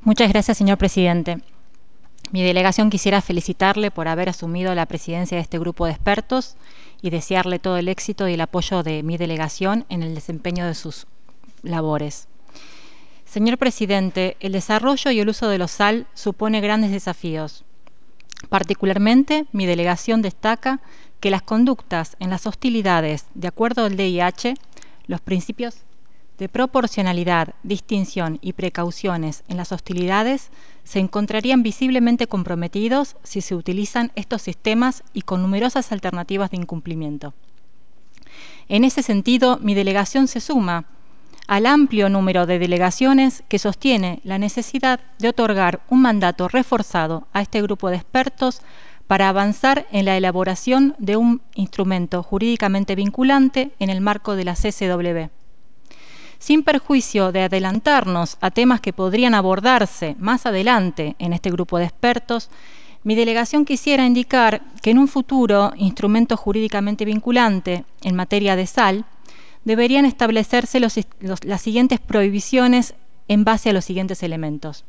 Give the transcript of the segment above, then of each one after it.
Muchas gracias, señor presidente. Mi delegación quisiera felicitarle por haber asumido la presidencia de este grupo de expertos y desearle todo el éxito y el apoyo de mi delegación en el desempeño de sus labores. Señor presidente, el desarrollo y el uso de los SAL supone grandes desafíos. Particularmente, mi delegación destaca que las conductas en las hostilidades, de acuerdo al DIH, los principios de proporcionalidad, distinción y precauciones en las hostilidades se encontrarían visiblemente comprometidos si se utilizan estos sistemas y con numerosas alternativas de incumplimiento. En ese sentido, mi delegación se suma al amplio número de delegaciones que sostiene la necesidad de otorgar un mandato reforzado a este grupo de expertos para avanzar en la elaboración de un instrumento jurídicamente vinculante en el marco de la CCW. Sin perjuicio de adelantarnos a temas que podrían abordarse más adelante en este grupo de expertos, mi delegación quisiera indicar que en un futuro instrumento jurídicamente vinculante en materia de SAL deberían establecerse las siguientes prohibiciones en base a los siguientes elementos.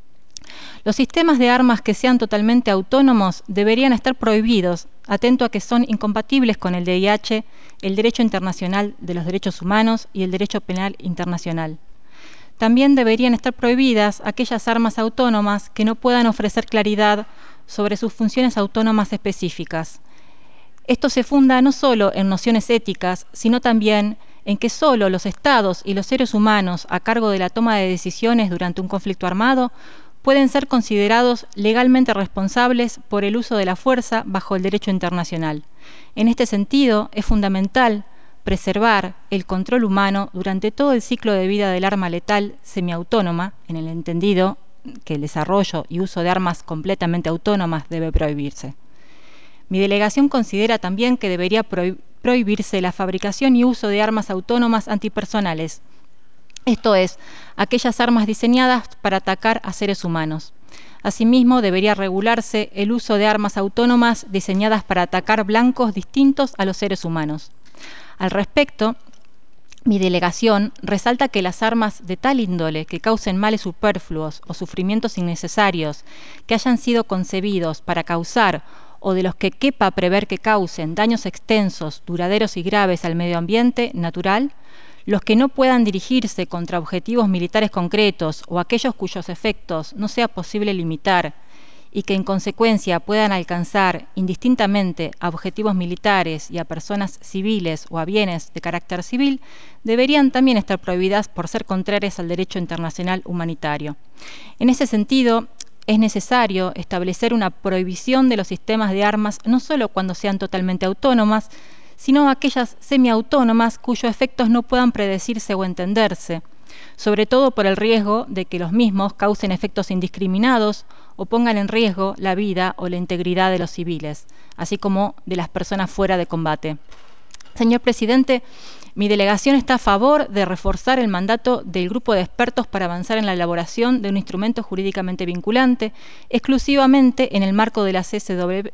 Los sistemas de armas que sean totalmente autónomos deberían estar prohibidos, atento a que son incompatibles con el DIH, el derecho internacional de los derechos humanos y el derecho penal internacional. También deberían estar prohibidas aquellas armas autónomas que no puedan ofrecer claridad sobre sus funciones autónomas específicas. Esto se funda no solo en nociones éticas, sino también en que solo los estados y los seres humanos a cargo de la toma de decisiones durante un conflicto armado pueden ser considerados legalmente responsables por el uso de la fuerza bajo el derecho internacional. En este sentido, es fundamental preservar el control humano durante todo el ciclo de vida del arma letal semiautónoma, en el entendido que el desarrollo y uso de armas completamente autónomas debe prohibirse. Mi delegación considera también que debería prohibirse la fabricación y uso de armas autónomas antipersonales, esto es, aquellas armas diseñadas para atacar a seres humanos. Asimismo, debería regularse el uso de armas autónomas diseñadas para atacar blancos distintos a los seres humanos. Al respecto, mi delegación resalta que las armas de tal índole que causen males superfluos o sufrimientos innecesarios, que hayan sido concebidos para causar o de los que quepa prever que causen daños extensos, duraderos y graves al medio ambiente natural, los que no puedan dirigirse contra objetivos militares concretos o aquellos cuyos efectos no sea posible limitar y que en consecuencia puedan alcanzar indistintamente a objetivos militares y a personas civiles o a bienes de carácter civil, deberían también estar prohibidas por ser contrarias al derecho internacional humanitario. En ese sentido, es necesario establecer una prohibición de los sistemas de armas no solo cuando sean totalmente autónomas, sino aquellas semiautónomas cuyos efectos no puedan predecirse o entenderse, sobre todo por el riesgo de que los mismos causen efectos indiscriminados o pongan en riesgo la vida o la integridad de los civiles, así como de las personas fuera de combate. Señor presidente, mi delegación está a favor de reforzar el mandato del grupo de expertos para avanzar en la elaboración de un instrumento jurídicamente vinculante, exclusivamente en el marco de la CCW,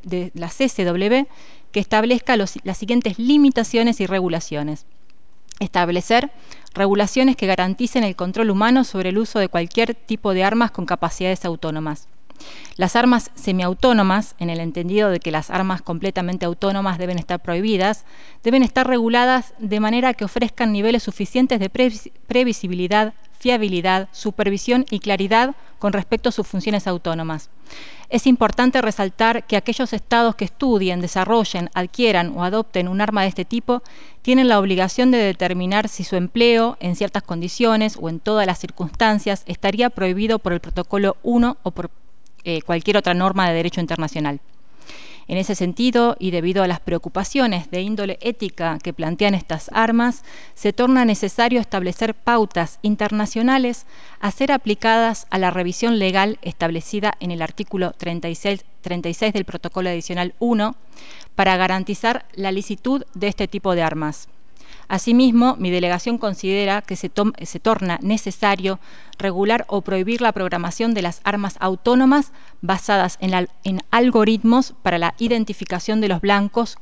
que establezca las siguientes limitaciones y regulaciones. Establecer regulaciones que garanticen el control humano sobre el uso de cualquier tipo de armas con capacidades autónomas. Las armas semiautónomas, en el entendido de que las armas completamente autónomas deben estar prohibidas, deben estar reguladas de manera que ofrezcan niveles suficientes de previsibilidad, fiabilidad, supervisión y claridad con respecto a sus funciones autónomas. Es importante resaltar que aquellos estados que estudien, desarrollen, adquieran o adopten un arma de este tipo tienen la obligación de determinar si su empleo en ciertas condiciones o en todas las circunstancias estaría prohibido por el Protocolo 1 o por cualquier otra norma de derecho internacional. En ese sentido, y debido a las preocupaciones de índole ética que plantean estas armas, se torna necesario establecer pautas internacionales a ser aplicadas a la revisión legal establecida en el artículo 36 del Protocolo Adicional 1 para garantizar la licitud de este tipo de armas. Asimismo, mi delegación considera que se torna necesario regular o prohibir la programación de las armas autónomas basadas en algoritmos para la identificación de los blancos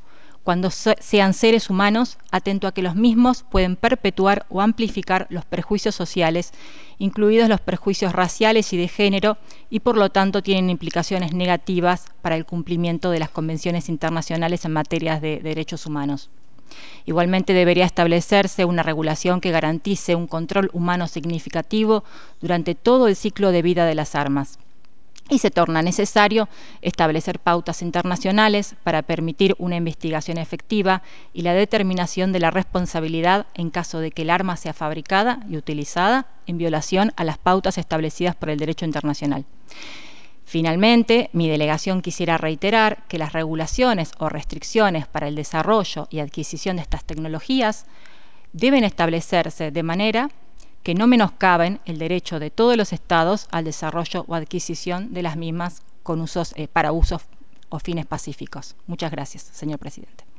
cuando sean seres humanos, atento a que los mismos pueden perpetuar o amplificar los prejuicios sociales, incluidos los prejuicios raciales y de género, y por lo tanto tienen implicaciones negativas para el cumplimiento de las convenciones internacionales en materia de derechos humanos. Igualmente debería establecerse una regulación que garantice un control humano significativo durante todo el ciclo de vida de las armas. Y se torna necesario establecer pautas internacionales para permitir una investigación efectiva y la determinación de la responsabilidad en caso de que el arma sea fabricada y utilizada en violación a las pautas establecidas por el derecho internacional. Finalmente, mi delegación quisiera reiterar que las regulaciones o restricciones para el desarrollo y adquisición de estas tecnologías deben establecerse de manera que no menoscaben el derecho de todos los estados al desarrollo o adquisición de las mismas con para usos o fines pacíficos. Muchas gracias, señor presidente.